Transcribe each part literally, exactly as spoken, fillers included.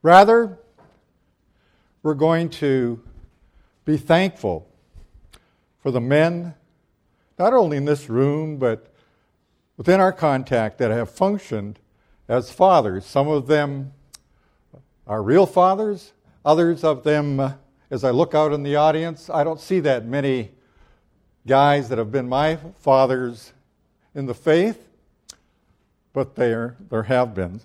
Rather, we're going to be thankful for the men, not only in this room, but within our contact that have functioned as fathers. Some of them are real fathers. Others of them, uh, as I look out in the audience, I don't see that many guys that have been my fathers in the faith, but there, there have been.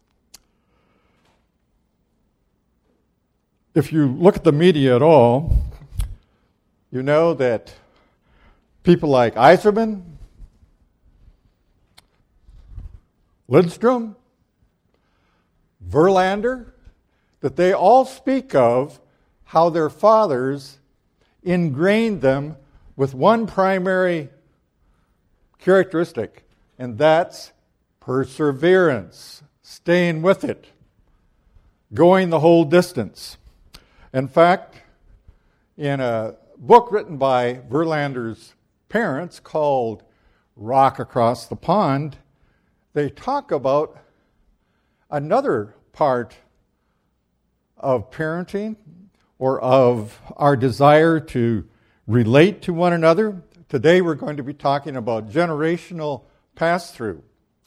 If you look at the media at all, you know that people like Iserman, Lindstrom, Verlander, that they all speak of how their fathers ingrained them with one primary characteristic, and that's perseverance, staying with it, going the whole distance. In fact, in a book written by Verlander's parents called Rock Across the Pond, they talk about another part of parenting or of our desire to relate to one another. Today we're going to be talking about generational pass-through.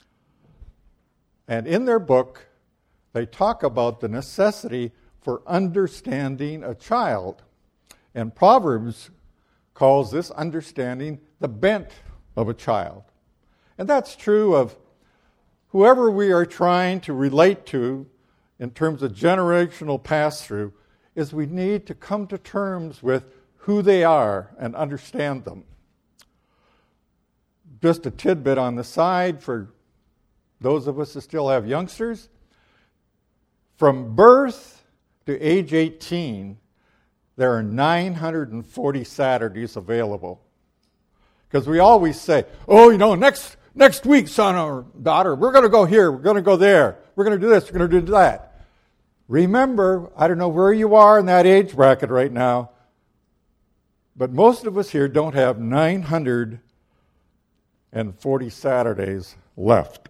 And in their book, they talk about the necessity for understanding a child. And Proverbs calls this understanding the bent of a child. And that's true of whoever we are trying to relate to in terms of generational pass-through, is we need to come to terms with who they are and understand them. Just a tidbit on the side for those of us that still have youngsters. From birth to age eighteen, there are nine hundred forty Saturdays available. Because we always say, oh, you know, next next week, son or daughter, we're going to go here, we're going to go there, we're going to do this, we're going to do that. Remember, I don't know where you are in that age bracket right now, but most of us here don't have nine hundred forty Saturdays left.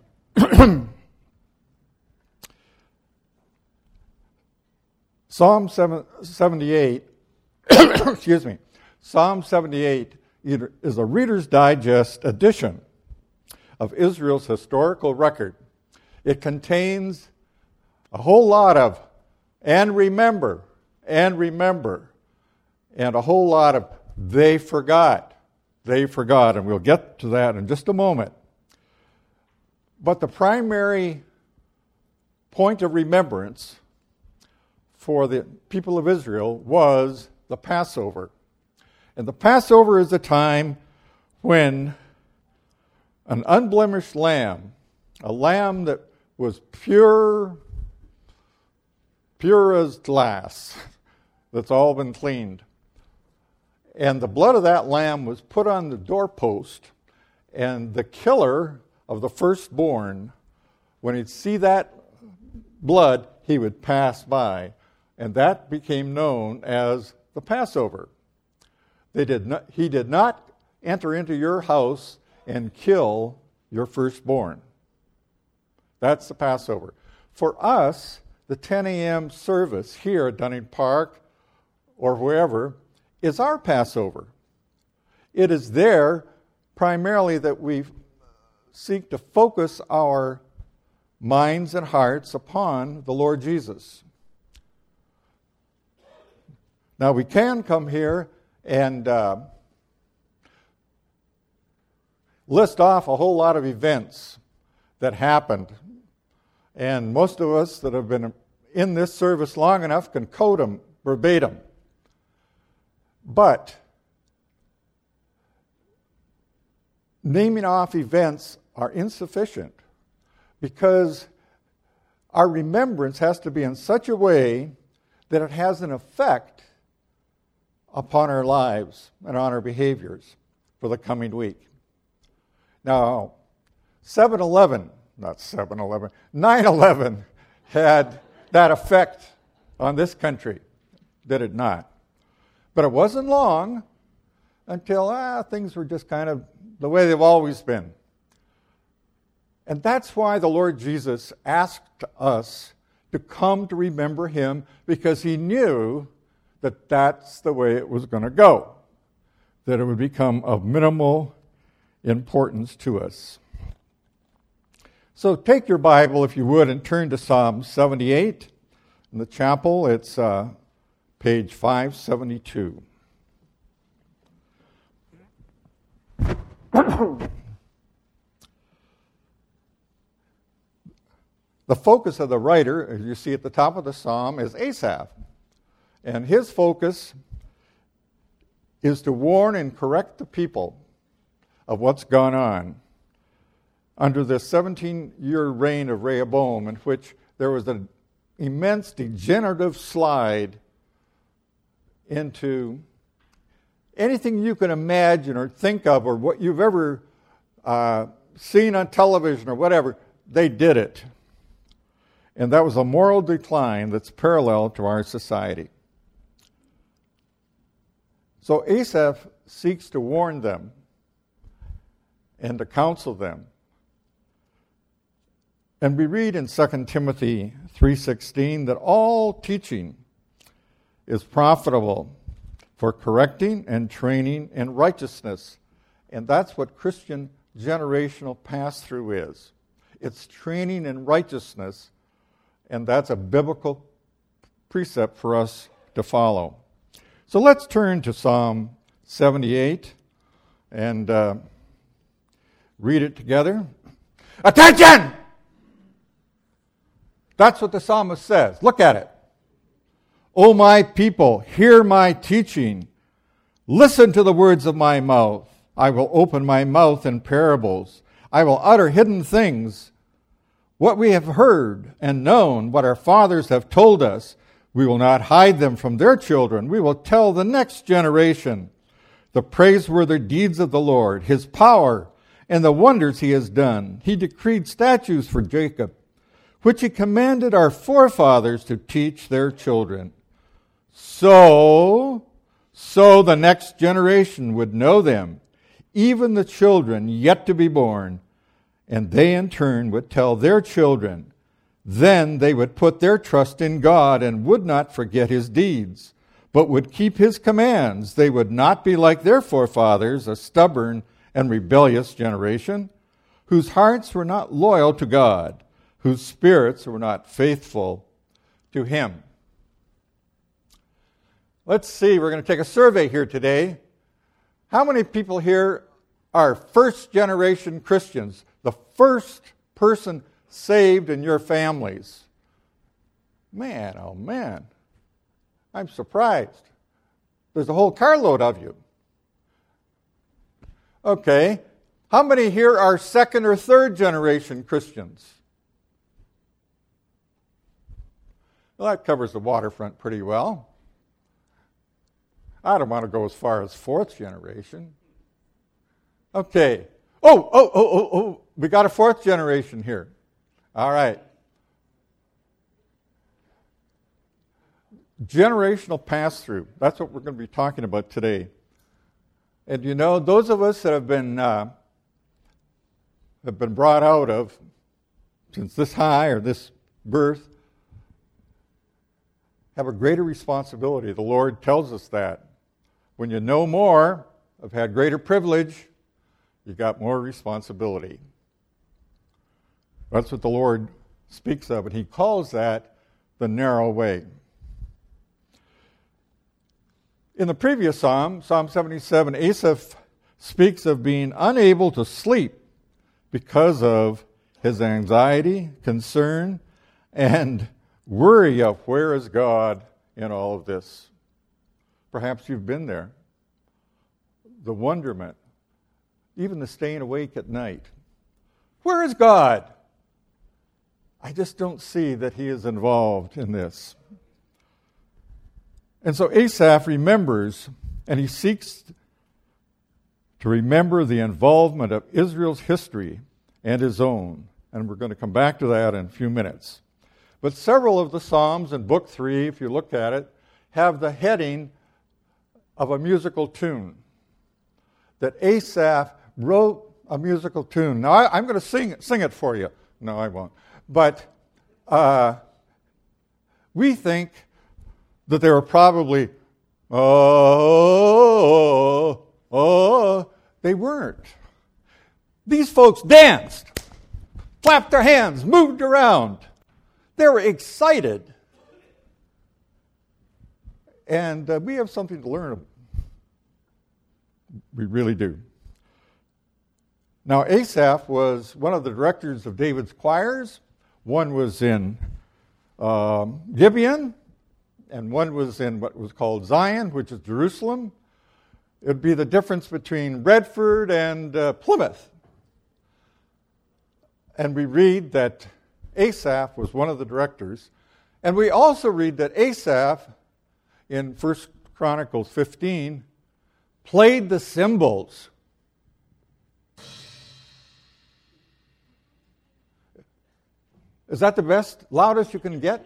Psalm seventy-eight, excuse me, Psalm seventy-eight is a Reader's Digest edition of Israel's historical record. It contains a whole lot of and remember, and remember, and a whole lot of they forgot, they forgot, and we'll get to that in just a moment. But the primary point of remembrance for the people of Israel was the Passover. And the Passover is a time when an unblemished lamb, a lamb that was pure, pure as glass, that's all been cleaned. And the blood of that lamb was put on the doorpost, and the killer of the firstborn, when he'd see that blood, he would pass by. And that became known as the Passover. They did not, he did not enter into your house and kill your firstborn. That's the Passover. For us, the ten a.m. service here at Dunning Park or wherever is our Passover. It is there primarily that we seek to focus our minds and hearts upon the Lord Jesus. Now, we can come here and uh, list off a whole lot of events that happened. And most of us that have been in this service long enough can quote them verbatim. But naming off events are insufficient because our remembrance has to be in such a way that it has an effect upon our lives and on our behaviors for the coming week. Now, seven eleven, not seven eleven, nine eleven had that effect on this country, did it not? But it wasn't long until ah, things were just kind of the way they've always been. And that's why the Lord Jesus asked us to come to remember him because he knew that that's the way it was going to go, that it would become of minimal importance to us. So take your Bible, if you would, and turn to Psalm seventy-eight. In the chapel, it's uh, page five seventy-two. The focus of the writer, as you see at the top of the psalm, is Asaph. And his focus is to warn and correct the people of what's gone on under the seventeen-year reign of Rehoboam, in which there was an immense degenerative slide into anything you can imagine or think of or what you've ever uh, seen on television or whatever. They did it. And that was a moral decline that's parallel to our society. So Asaph seeks to warn them and to counsel them. And we read in Second Timothy three sixteen that all teaching is profitable for correcting and training in righteousness. And that's what Christian generational pass-through is. It's training in righteousness, and that's a biblical precept for us to follow. So let's turn to Psalm seventy-eight and uh, read it together. Attention! That's what the psalmist says. Look at it. O my people, hear my teaching. Listen to the words of my mouth. I will open my mouth in parables. I will utter hidden things. What we have heard and known, what our fathers have told us, we will not hide them from their children. We will tell the next generation the praiseworthy deeds of the Lord, his power, and the wonders he has done. He decreed statutes for Jacob, which he commanded our forefathers to teach their children. So, so the next generation would know them, even the children yet to be born, and they in turn would tell their children. Then they would put their trust in God and would not forget his deeds, but would keep his commands. They would not be like their forefathers, a stubborn and rebellious generation, whose hearts were not loyal to God, whose spirits were not faithful to him. Let's see, we're going to take a survey here today. How many people here are first-generation Christians? The first person saved in your families? Man, oh man, I'm surprised. There's a whole carload of you. Okay, how many here are second or third-generation Christians? Well, that covers the waterfront pretty well. I don't want to go as far as fourth generation. Okay. Oh, oh, oh, oh, oh. We got a fourth generation here. All right. Generational pass-through. That's what we're going to be talking about today. And you know, those of us that have been uh, have been brought out of since this high or this birth have a greater responsibility. The Lord tells us that. When you know more, have had greater privilege, you've got more responsibility. That's what the Lord speaks of, and he calls that the narrow way. In the previous psalm, Psalm seventy-seven, Asaph speaks of being unable to sleep because of his anxiety, concern, and worry of where is God in all of this. Perhaps you've been there. The wonderment, even the staying awake at night. Where is God? I just don't see that he is involved in this. And so Asaph remembers, and he seeks to remember the involvement of Israel's history and his own. And we're going to come back to that in a few minutes. But several of the Psalms in Book three, if you look at it, have the heading of a musical tune. That Asaph wrote a musical tune. Now, I, I'm going to sing it, sing it for you. No, I won't. But uh, We think that they were probably, oh, oh, they weren't. These folks danced, clapped their hands, moved around. They were excited. And uh, we have something to learn. We really do. Now, Asaph was one of the directors of David's choirs. One was in um, Gibeon, and one was in what was called Zion, which is Jerusalem. It would be the difference between Redford and uh, Plymouth. And we read that Asaph was one of the directors. And we also read that Asaph, in First Chronicles fifteen, played the cymbals. Is that the best, loudest you can get?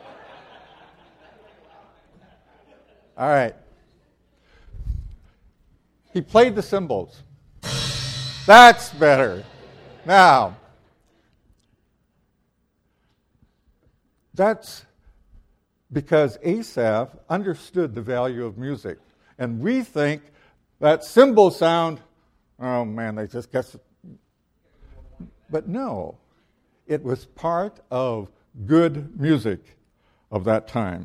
All right. He played the cymbals. That's better. Now, that's because Asaph understood the value of music. And we think that cymbal sound, oh man, they just guess it. But no, it was part of good music of that time.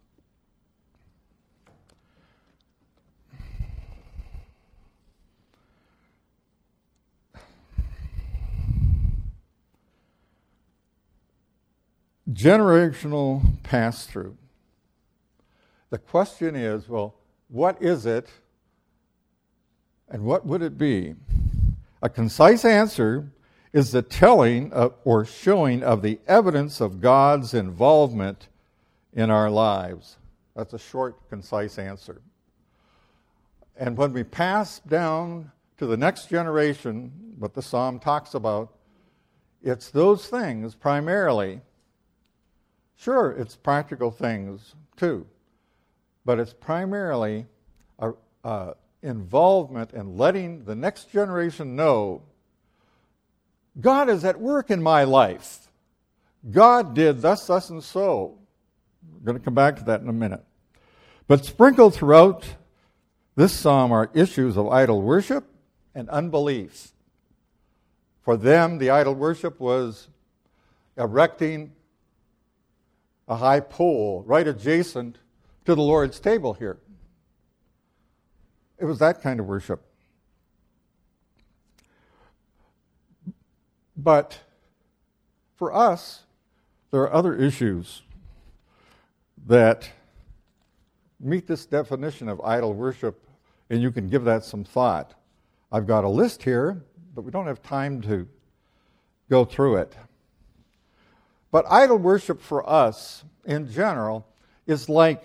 Generational pass-through. The question is, well, what is it and what would it be? A concise answer is the telling of, or showing of the evidence of God's involvement in our lives. That's a short, concise answer. And when we pass down to the next generation, what the psalm talks about, it's those things primarily. Sure, it's practical things too, but it's primarily a, a involvement in letting the next generation know God is at work in my life. God did thus, thus, and so. We're going to come back to that in a minute. But sprinkled throughout this psalm are issues of idol worship and unbelief. For them, the idol worship was erecting a high pole right adjacent to the Lord's table here. It was that kind of worship. But for us, there are other issues that meet this definition of idol worship, and you can give that some thought. I've got a list here, but we don't have time to go through it. But idol worship for us, in general, is like,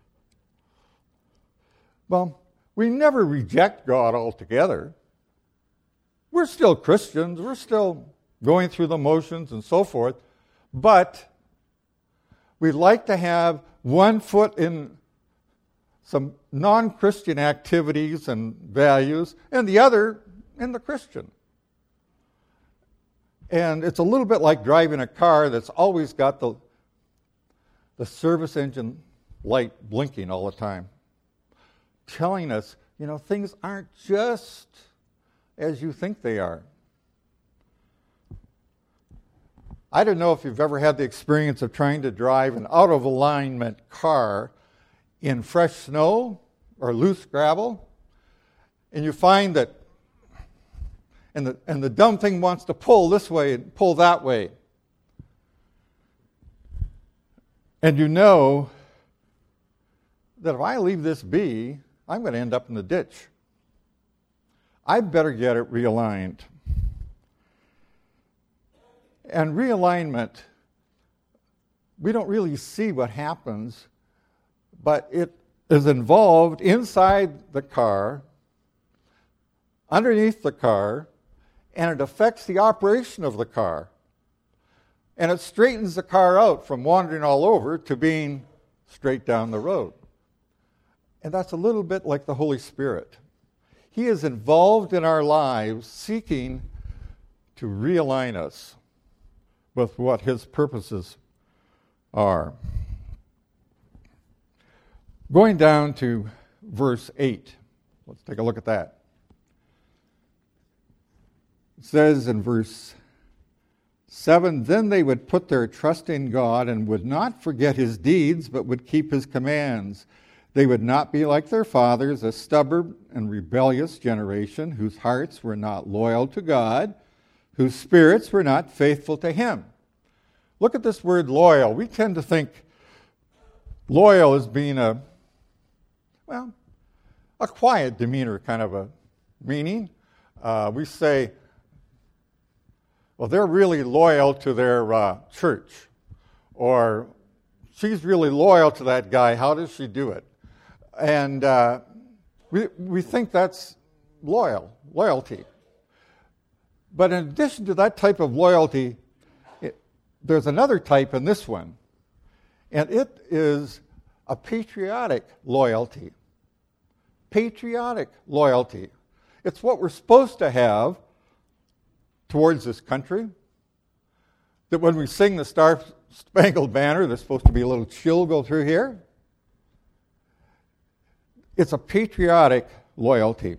well, we never reject God altogether. We're still Christians. We're still going through the motions and so forth. But we like to have one foot in some non-Christian activities and values and the other in the Christian. And it's a little bit like driving a car that's always got the, the service engine light blinking all the time, telling us, you know, things aren't just as you think they are. I don't know if you've ever had the experience of trying to drive an out-of-alignment car in fresh snow or loose gravel, and you find that And the, and the dumb thing wants to pull this way and pull that way. And you know that if I leave this be, I'm going to end up in the ditch. I better get it realigned. And realignment, we don't really see what happens, but it is involved inside the car, underneath the car, and it affects the operation of the car. And it straightens the car out from wandering all over to being straight down the road. And that's a little bit like the Holy Spirit. He is involved in our lives, seeking to realign us with what His purposes are. Going down to verse eight, let's take a look at that. It says in verse seven, "Then they would put their trust in God and would not forget his deeds, but would keep his commands. They would not be like their fathers, a stubborn and rebellious generation whose hearts were not loyal to God, whose spirits were not faithful to him." Look at this word loyal. We tend to think loyal as being a, well, a quiet demeanor kind of a meaning. Uh, we say, well, they're really loyal to their uh, church. Or, she's really loyal to that guy. How does she do it? And uh, we, we think that's loyal, loyalty. But in addition to that type of loyalty, it, there's another type in this one. And it is a patriotic loyalty. Patriotic loyalty. It's what we're supposed to have towards this country. That when we sing the Star Spangled Banner, there's supposed to be a little chill go through here. It's a patriotic loyalty.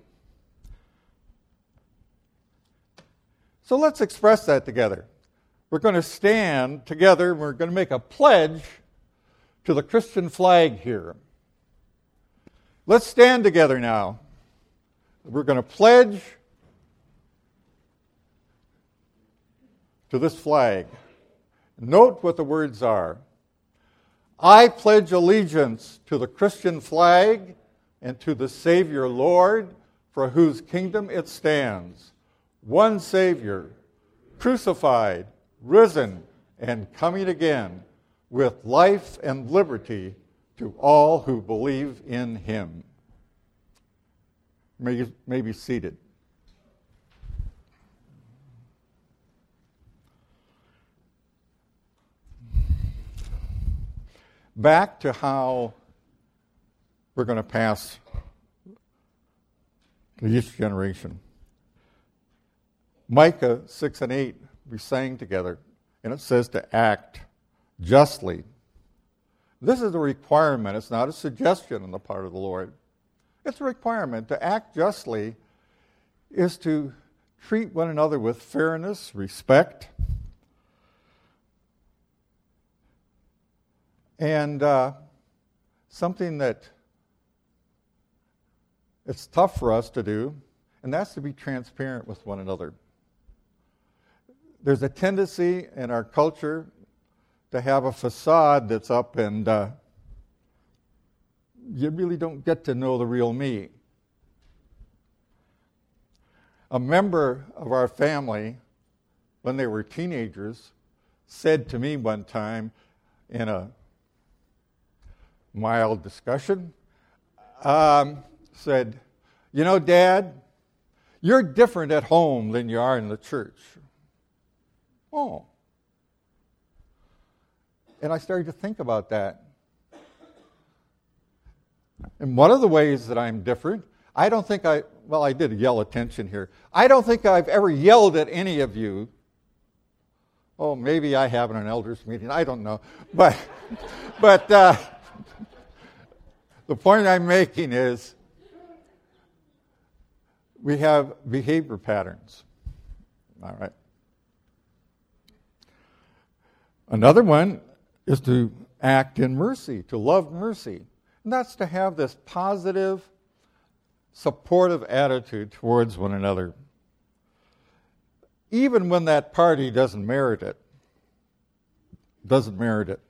So let's express that together. We're going to stand together and we're going to make a pledge to the Christian flag here. Let's stand together now. We're going to pledge to this flag. Note what the words are. I pledge allegiance to the Christian flag and to the Savior Lord, for whose kingdom it stands, one Savior, crucified, risen, and coming again, with life and liberty to all who believe in him. May you may be seated. Back to how we're going to pass to each generation. Micah six and eight, we sang together, and it says to act justly. This is a requirement. It's not a suggestion on the part of the Lord. It's a requirement. To act justly is to treat one another with fairness, respect, and uh, something that it's tough for us to do, and that's to be transparent with one another. There's a tendency in our culture to have a facade that's up, and uh, you really don't get to know the real me. A member of our family, when they were teenagers, said to me one time in a mild discussion, um, said, "You know, Dad, you're different at home than you are in the church." Oh. And I started to think about that. And one of the ways that I'm different, I don't think I, well, I did yell attention here. I don't think I've ever yelled at any of you. Oh, maybe I have in an elders meeting. I don't know. But, but uh, the point I'm making is we have behavior patterns. All right. Another one is to act in mercy, to love mercy. And that's to have this positive, supportive attitude towards one another, even when that party doesn't merit it. Doesn't merit it.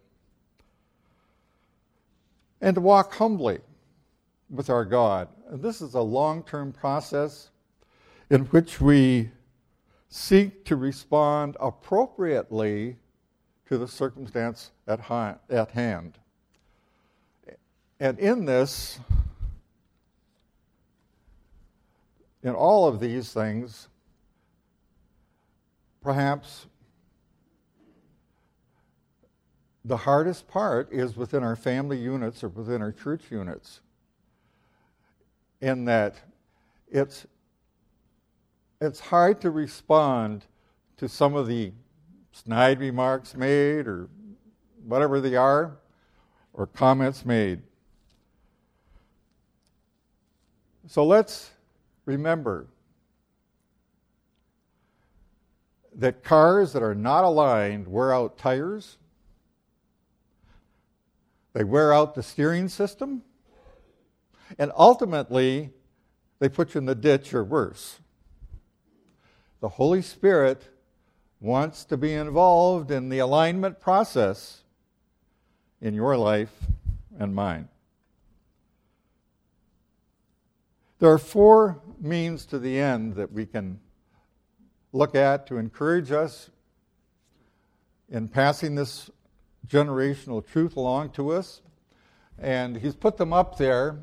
And to walk humbly with our God. And this is a long-term process in which we seek to respond appropriately to the circumstance at, ha- at hand. And in this, in all of these things, perhaps the hardest part is within our family units or within our church units, in that it's it's hard to respond to some of the snide remarks made or whatever they are, or comments made. So let's remember that cars that are not aligned wear out tires, they wear out the steering system, and ultimately they put you in the ditch or worse. The Holy Spirit wants to be involved in the alignment process in your life and mine. There are four means to the end that we can look at to encourage us in passing this generational truth along to us. And he's put them up there.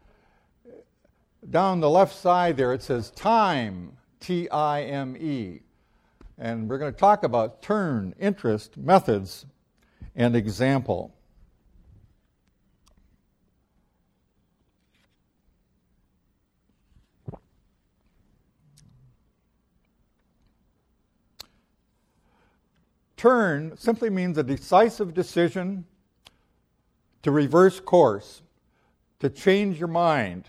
Down the left side there it says time, T I M E. And we're going to talk about turn, interest, methods, and example. Turn simply means a decisive decision to reverse course, to change your mind.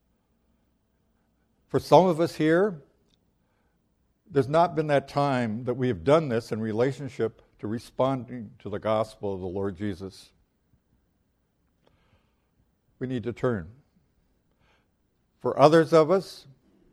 For some of us here, there's not been that time that we have done this in relationship to responding to the gospel of the Lord Jesus. We need to turn. For others of us,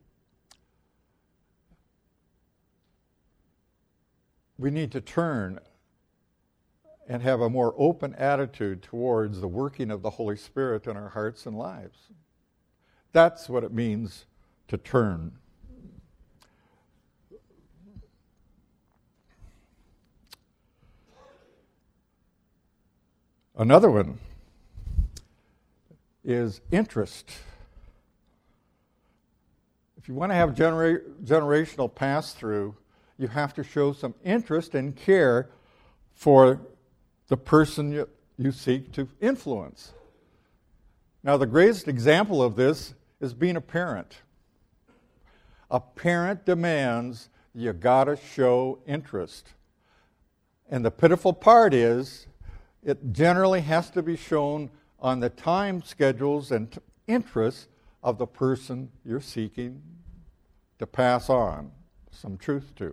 we need to turn and have a more open attitude towards the working of the Holy Spirit in our hearts and lives. That's what it means to turn. Another one is interest. If you want to have genera- generational pass-through, you have to show some interest and care for the person you, you seek to influence. Now, the greatest example of this is being a parent. A parent demands you gotta show interest. And the pitiful part is, it generally has to be shown on the time schedules and t- interests of the person you're seeking to pass on some truth to.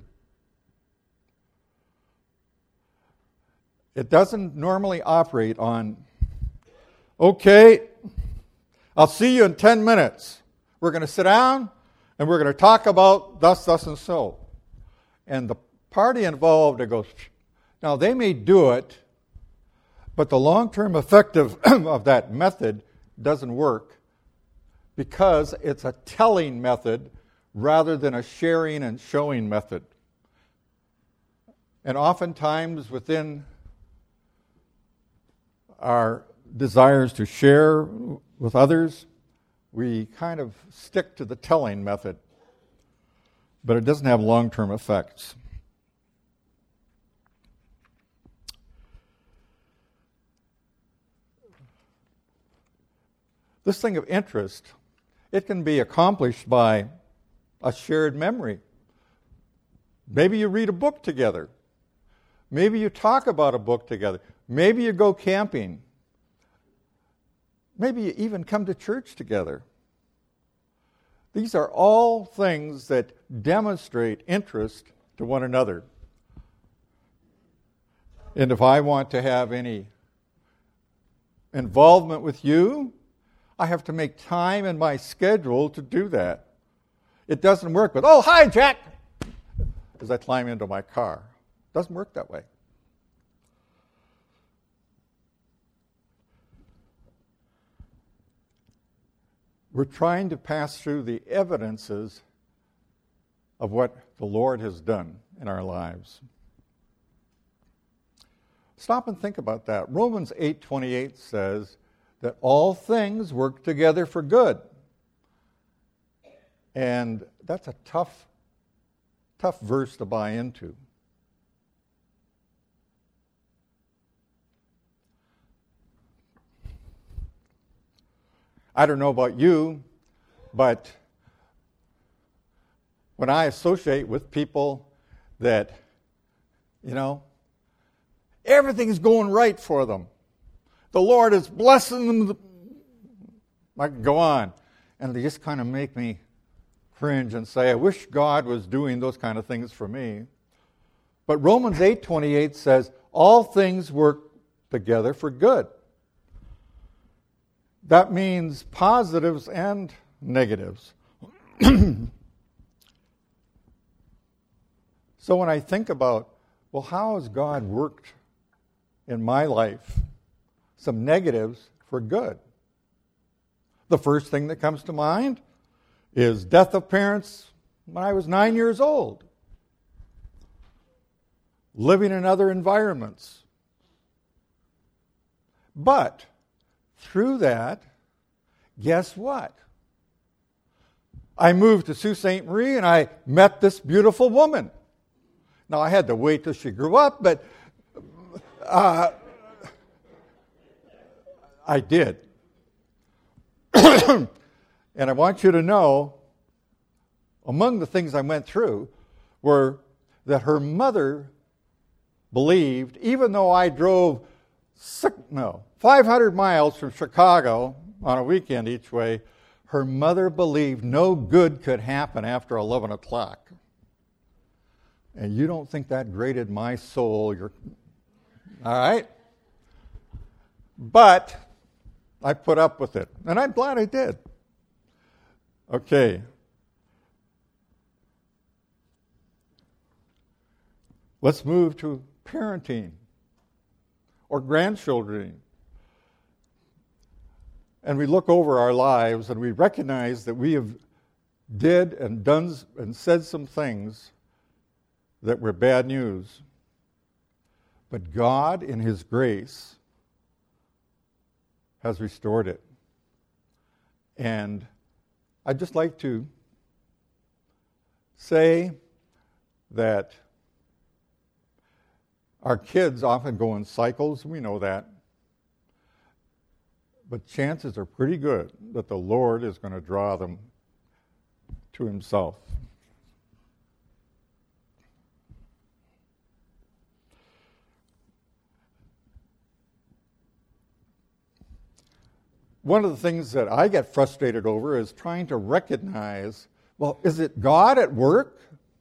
It doesn't normally operate on, okay, I'll see you in ten minutes. We're going to sit down and we're going to talk about thus, thus, and so. And the party involved, it goes, now they may do it, but the long-term effect of, of that method doesn't work because it's a telling method rather than a sharing and showing method. And oftentimes within our desires to share with others, we kind of stick to the telling method, but it doesn't have long-term effects. This thing of interest, it can be accomplished by a shared memory. Maybe you read a book together. Maybe you talk about a book together. Maybe you go camping. Maybe you even come to church together. These are all things that demonstrate interest to one another. And if I want to have any involvement with you, I have to make time in my schedule to do that. It doesn't work with, oh, hi, Jack, as I climb into my car. It doesn't work that way. We're trying to pass through the evidences of what the Lord has done in our lives. Stop and think about that. Romans eight twenty-eight says that all things work together for good. And that's a tough, tough verse to buy into. I don't know about you, but when I associate with people that, you know, everything's going right for them, the Lord is blessing them, I can go on. and they just kind of make me cringe and say, I wish God was doing those kind of things for me. But Romans eight twenty-eight says, all things work together for good. That means positives and negatives. So when I think about, well, how has God worked in my life? Some negatives for good. The first thing that comes to mind is death of parents when I was nine years old. Living in other environments. But through that, guess what? I moved to Sault Ste. Marie and I met this beautiful woman. Now, I had to wait till she grew up, but uh, I did. And I want you to know, among the things I went through were that her mother believed, even though I drove six, no, five hundred miles from Chicago on a weekend each way, her mother believed no good could happen after eleven o'clock. And you don't think that grated my soul. You're, all right? But I put up with it, and I'm glad I did. Okay. Let's move to parenting or grandchildren. And we look over our lives and we recognize that we have did and done and said some things that were bad news. But God, in His grace, has restored it. And I'd just like to say that our kids often go in cycles. We know that. But chances are pretty good that the Lord is going to draw them to Himself. One of the things that I get frustrated over is trying to recognize, well, is it God at work?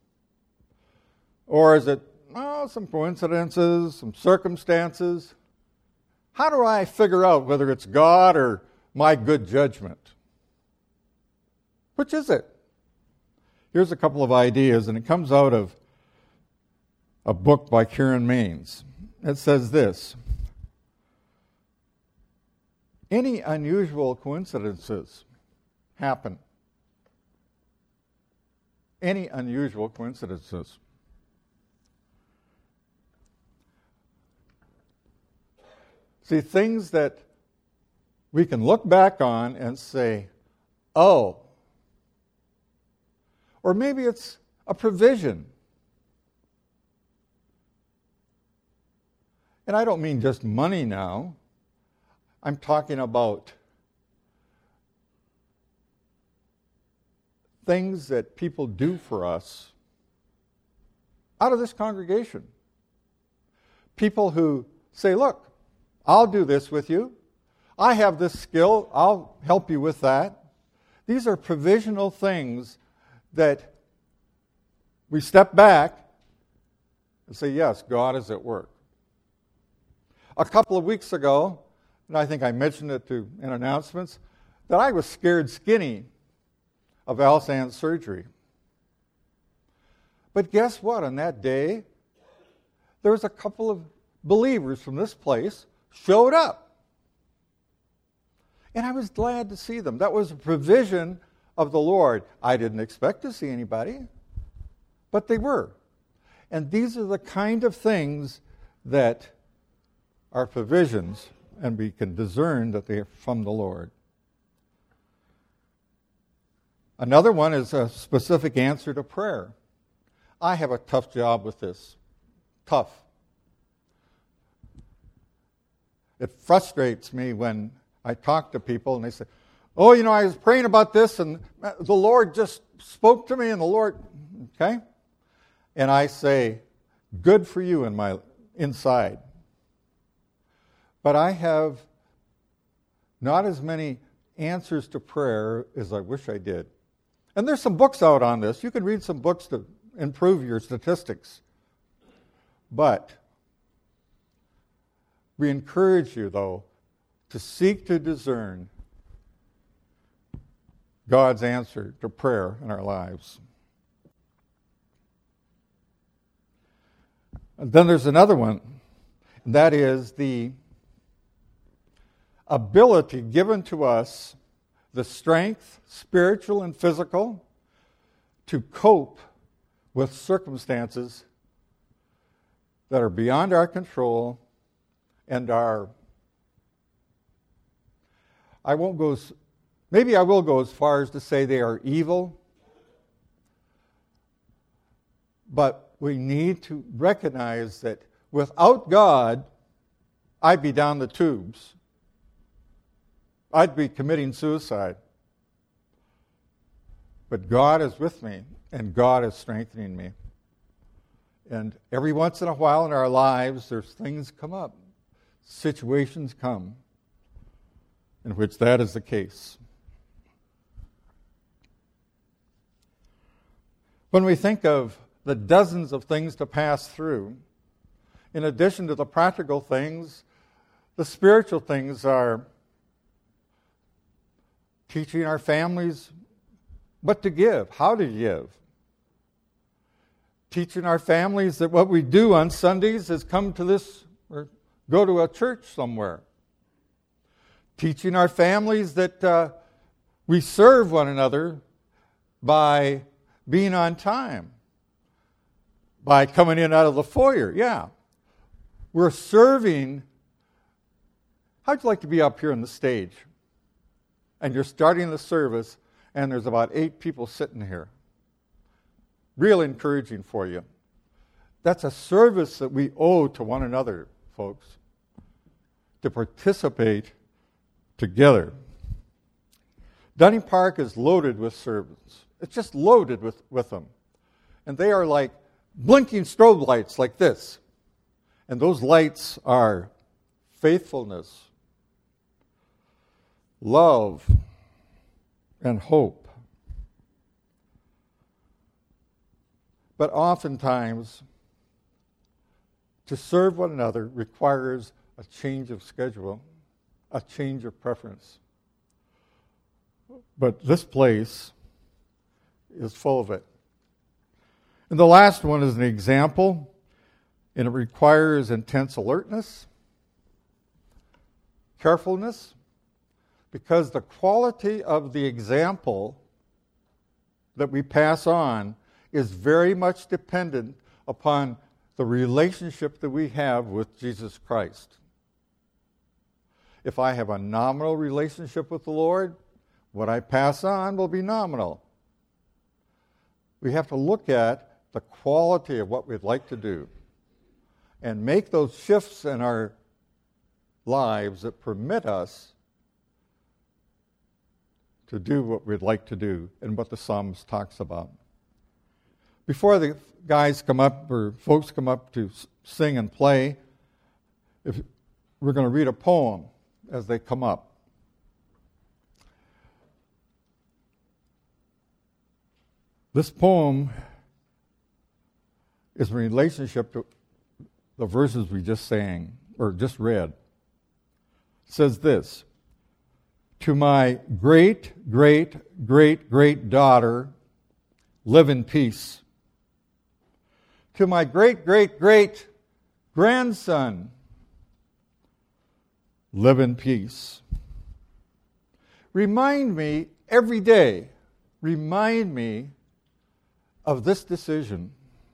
Or is it, oh, some coincidences, some circumstances? How do I figure out whether it's God or my good judgment? Which is it? Here's a couple of ideas, and it comes out of a book by Karen Maines. It says this: any unusual coincidences happen. Any unusual coincidences. See, things that we can look back on and say, oh, or maybe it's a provision. And I don't mean just money now. I'm talking about things that people do for us out of this congregation. People who say, look, I'll do this with you. I have this skill. I'll help you with that. These are provisional things that we step back and say, yes, God is at work. A couple of weeks ago, and I think I mentioned it to, in announcements, that I was scared skinny of Alsan's surgery. But guess what? On that day, there was a couple of believers from this place showed up. And I was glad to see them. That was a provision of the Lord. I didn't expect to see anybody, but they were. And these are the kind of things that are provisions, and we can discern that they are from the Lord. Another one is a specific answer to prayer. I have a tough job with this. Tough. It frustrates me when I talk to people and they say, oh, you know, I was praying about this and the Lord just spoke to me and the Lord, okay? And I say, good for you in my inside. But I have not as many answers to prayer as I wish I did. And there's some books out on this. You can read some books to improve your statistics. But we encourage you, though, to seek to discern God's answer to prayer in our lives. And then there's another one, and that is the ability given to us, the strength, spiritual and physical, to cope with circumstances that are beyond our control and are, I won't go, maybe I will go as far as to say they are evil, but we need to recognize that without God, I'd be down the tubes. I'd be committing suicide. But God is with me, and God is strengthening me. And every once in a while in our lives, there's things come up, situations come in which that is the case. When we think of the dozens of things to pass through, in addition to the practical things, the spiritual things are teaching our families what to give, how to give. Teaching our families that what we do on Sundays is come to this or go to a church somewhere. Teaching our families that uh, we serve one another by being on time, by coming in out of the foyer. Yeah, we're serving. How'd you like to be up here on the stage? And you're starting the service, and there's about eight people sitting here. Real encouraging for you. That's a service that we owe to one another, folks, to participate together. Dunning Park is loaded with servants. It's just loaded with, with them. And they are like blinking strobe lights like this. And those lights are faithfulness, love, and hope. But oftentimes, to serve one another requires a change of schedule, a change of preference. But this place is full of it. And the last one is an example, and it requires intense alertness, carefulness, because the quality of the example that we pass on is very much dependent upon the relationship that we have with Jesus Christ. If I have a nominal relationship with the Lord, what I pass on will be nominal. We have to look at the quality of what we'd like to do and make those shifts in our lives that permit us to do what we'd like to do and what the psalmist talks about. Before the guys come up or folks come up to sing and play, if we're going to read a poem as they come up. This poem is in relationship to the verses we just sang or just read. It says this: to my great, great, great, great daughter, live in peace. To my great, great, great grandson, live in peace. Remind me every day, remind me of this decision.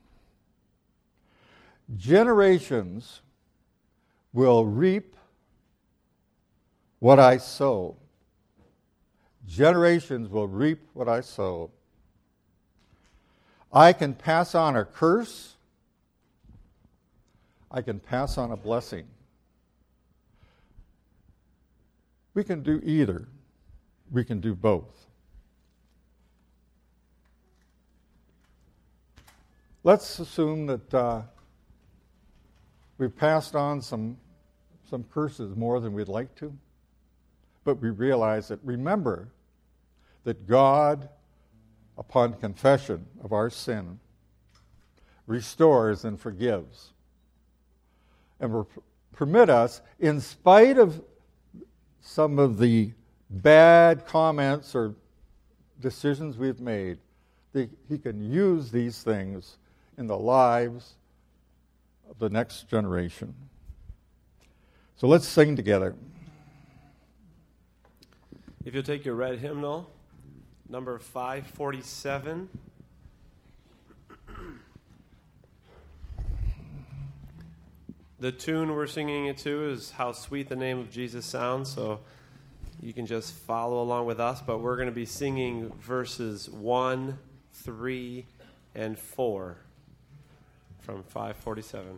Generations will reap what I sow. Generations will reap what I sow. I can pass on a curse. I can pass on a blessing. We can do either. We can do both. Let's assume that uh, we've passed on some, some curses more than we'd like to. but we realize that, remember that God, upon confession of our sin, restores and forgives. And will permit us, in spite of some of the bad comments or decisions we've made, that he can use these things in the lives of the next generation. So let's sing together. If you'll take your red hymnal, number five forty-seven. The tune we're singing it to is How Sweet the Name of Jesus Sounds, so you can just follow along with us, but we're going to be singing verses one, three, and four from five forty-seven.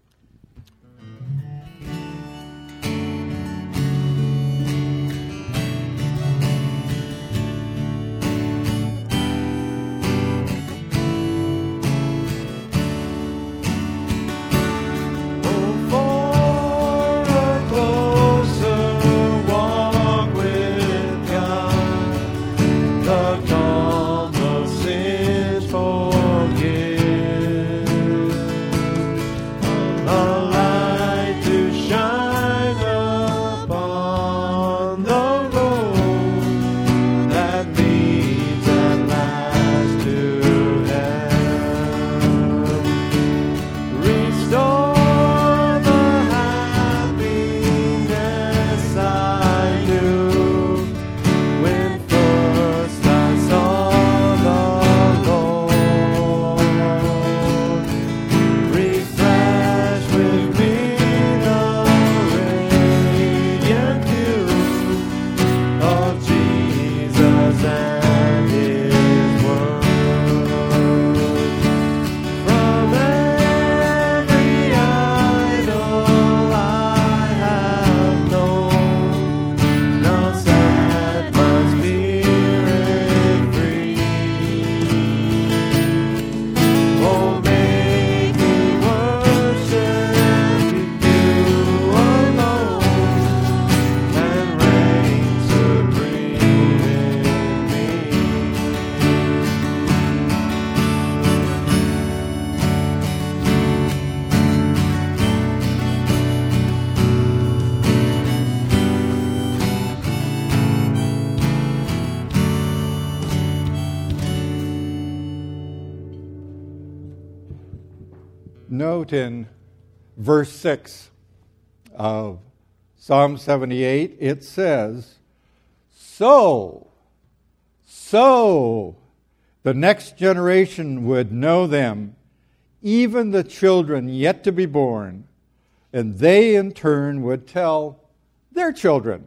Note in verse six of Psalm seventy-eight, it says, So, so the next generation would know them, even the children yet to be born, and they in turn would tell their children.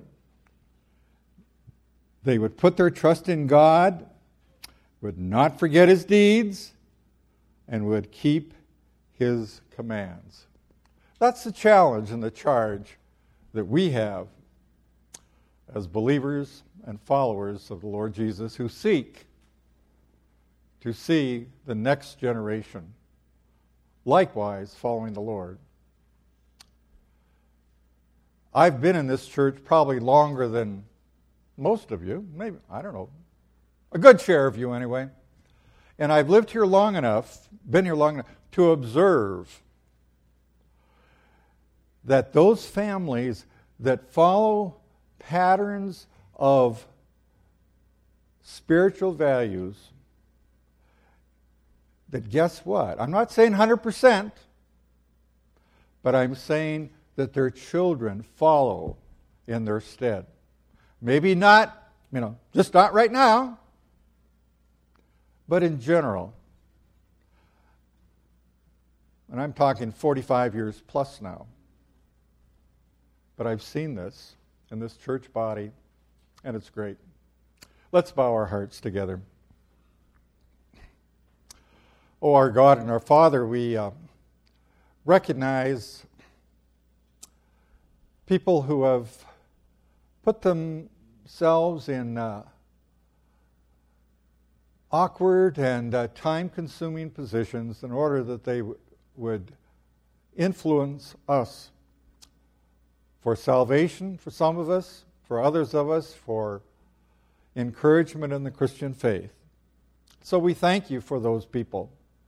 They would put their trust in God, would not forget his deeds, and would keep his commands. That's the challenge and the charge that we have as believers and followers of the Lord Jesus who seek to see the next generation likewise following the Lord. I've been in this church probably longer than most of you, maybe, I don't know, a good share of you anyway. And I've lived here long enough, been here long enough, to observe that those families that follow patterns of spiritual values, that guess what? I'm not saying one hundred percent, but I'm saying that their children follow in their stead. Maybe not, you know, just not right now, but in general. And I'm talking forty-five years plus now. But I've seen this in this church body, and it's great. Let's bow our hearts together. Oh, our God and our Father, we uh, recognize people who have put themselves in uh, awkward and uh, time-consuming positions in order that they w- would influence us for salvation for some of us, for for others of us for encouragement in the Christian faith. So we thank you for those people.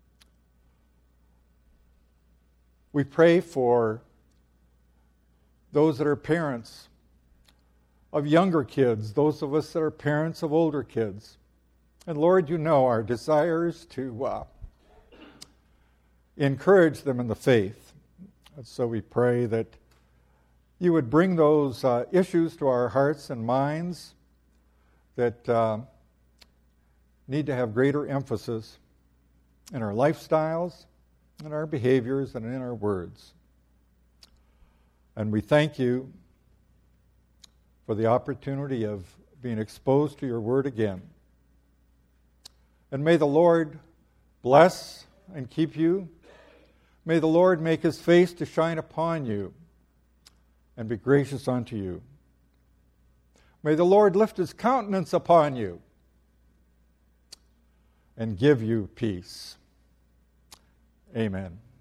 We pray for those that are parents of younger kids, those of us that are parents of older kids. And Lord, you know our desires to uh, encourage them in the faith. And so we pray that you would bring those uh, issues to our hearts and minds that uh, need to have greater emphasis in our lifestyles, in our behaviors, and in our words. And we thank you for the opportunity of being exposed to your word again. And may the Lord bless and keep you. May the Lord make his face to shine upon you and be gracious unto you. May the Lord lift his countenance upon you and give you peace. Amen.